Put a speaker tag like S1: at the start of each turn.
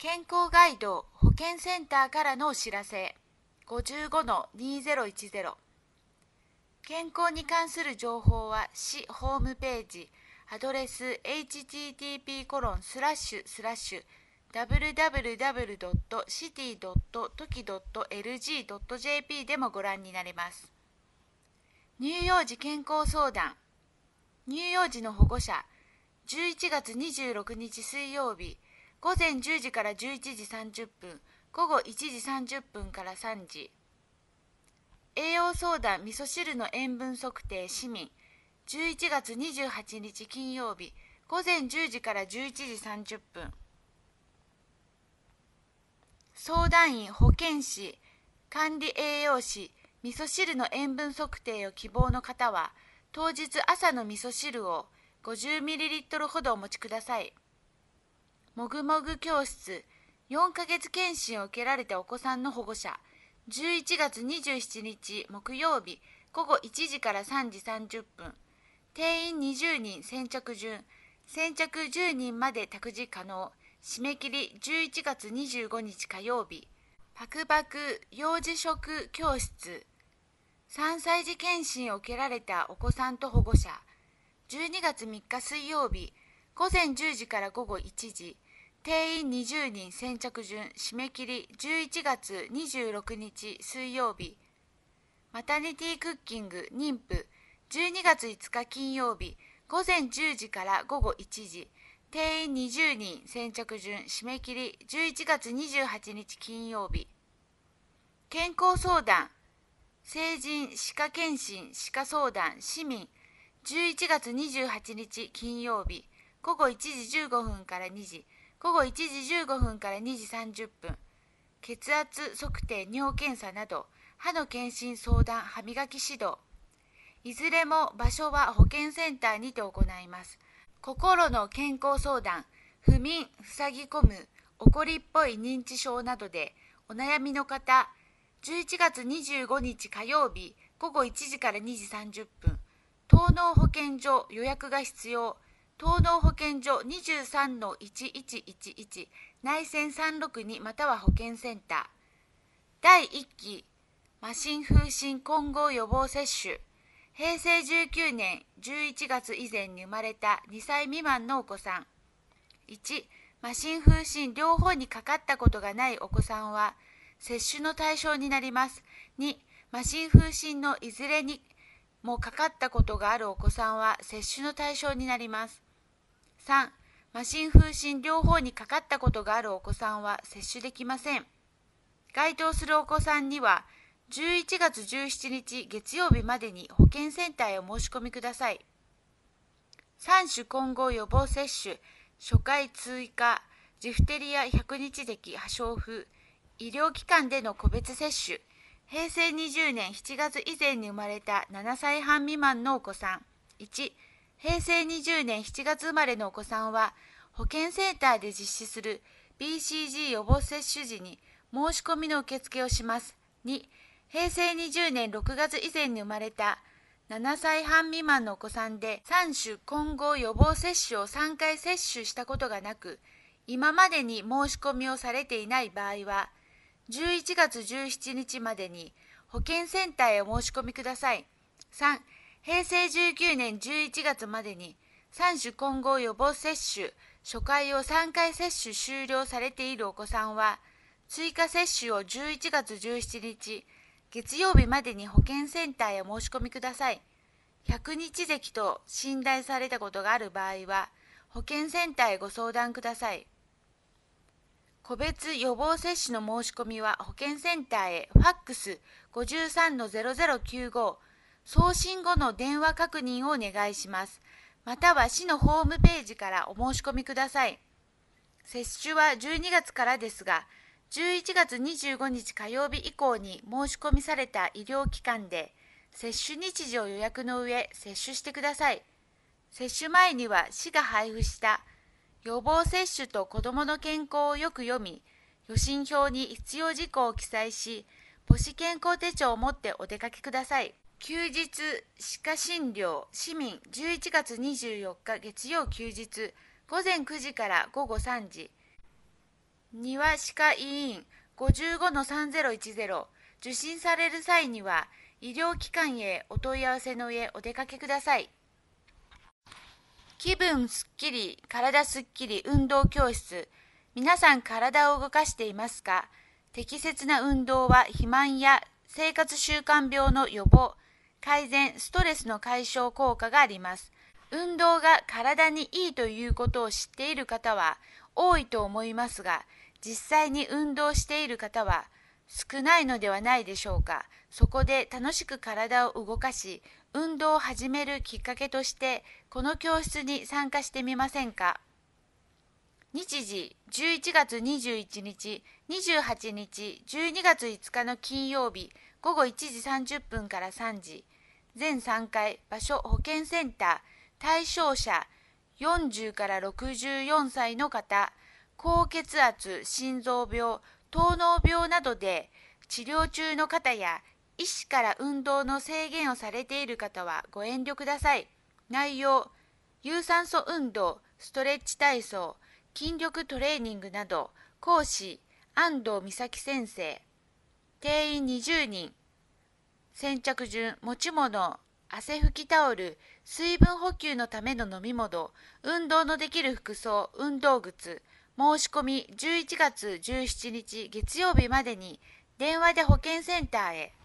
S1: 健康ガイド保健センターからのお知らせ 55-2010 健康に関する情報は市ホームページアドレス http://www.city.toki.lg.jp でもご覧になれます。乳幼児健康相談。乳幼児の保護者11月26日水曜日午前10時から11時30分、午後1時30分から3時。栄養相談味噌汁の塩分測定市民、11月28日金曜日、午前10時から11時30分。相談員保健師、管理栄養士、味噌汁の塩分測定を希望の方は、当日朝の味噌汁を 50ml ほどお持ちください。もぐもぐ教室、4ヶ月検診を受けられたお子さんの保護者、11月27日木曜日午後1時から3時30分、定員20人先着順、先着10人まで託児可能、締め切り11月25日火曜日、パクパク幼児食教室、3歳児検診を受けられたお子さんと保護者、12月3日水曜日午前10時から午後1時、定員20人先着順、締め切り11月26日水曜日、マタニティクッキング妊婦、12月5日金曜日午前10時から午後1時、定員20人先着順、締め切り11月28日金曜日。健康相談、成人歯科検診歯科相談市民、11月28日金曜日午後1時15分から2時、午後1時15分から2時30分、血圧測定尿検査など歯の検診相談歯磨き指導、いずれも場所は保健センターにて行います。心の健康相談、不眠、塞ぎ込む、怒りっぽい認知症などでお悩みの方、11月25日火曜日午後1時から2時30分、東農保健所予約が必要、東農保健所 23-1111 内線362または保健センター。第1期麻疹風疹混合予防接種、平成19年11月以前に生まれた2歳未満のお子さん。1、麻疹風疹両方にかかったことがないお子さんは接種の対象になります。2、麻疹風疹のいずれにもかかったことがあるお子さんは接種の対象になります。3、麻疹風疹両方にかかったことがあるお子さんは接種できません。該当するお子さんには11月17日月曜日までに保健センターへお申し込みください。3種混合予防接種、初回追加、ジフテリア100日咳破傷風、医療機関での個別接種、平成20年7月以前に生まれた7歳半未満のお子さん。1、平成20年7月生まれのお子さんは、保健センターで実施する BCG 予防接種時に申し込みの受付をします。2、平成20年6月以前に生まれた7歳半未満のお子さんで3種混合予防接種を3回接種したことがなく、今までに申し込みをされていない場合は、11月17日までに保健センターへお申し込みください。3、平成19年11月までに3種混合予防接種、初回を3回接種終了されているお子さんは、追加接種を11月17日、月曜日までに保健センターへお申し込みください。100日咳と診断されたことがある場合は、保健センターへご相談ください。個別予防接種の申し込みは保健センターへファックス 53-0095 送信後の電話確認をお願いします。または市のホームページからお申し込みください。接種は12月からですが、11月25日火曜日以降に申し込みされた医療機関で接種日時を予約の上接種してください。接種前には市が配布した予防接種と子どもの健康をよく読み、予診票に必要事項を記載し、母子健康手帳を持ってお出かけください。休日歯科診療市民11月24日月曜休日午前9時から午後3時、 庭歯科医院 55-3010 受診される際には、医療機関へお問い合わせの上お出かけください。気分すっきり、体すっきり運動教室。皆さん体を動かしていますか？適切な運動は肥満や生活習慣病の予防、改善、ストレスの解消効果があります。運動が体にいいということを知っている方は多いと思いますが、実際に運動している方は少ないのではないでしょうか。そこで楽しく体を動かし、運動を始めるきっかけとして、この教室に参加してみませんか。日時11月21日、28日、12月5日の金曜日、午後1時30分から3時。全3回、場所保健センター。対象者40から64歳の方、高血圧、心臓病、糖尿病などで治療中の方や、医師から運動の制限をされている方はご遠慮ください。内容、有酸素運動、ストレッチ体操、筋力トレーニングなど。講師、安藤美咲先生。定員20人。先着順、持ち物、汗拭きタオル、水分補給のための飲み物、運動のできる服装、運動靴。申し込み11月17日月曜日までに電話で保健センターへ。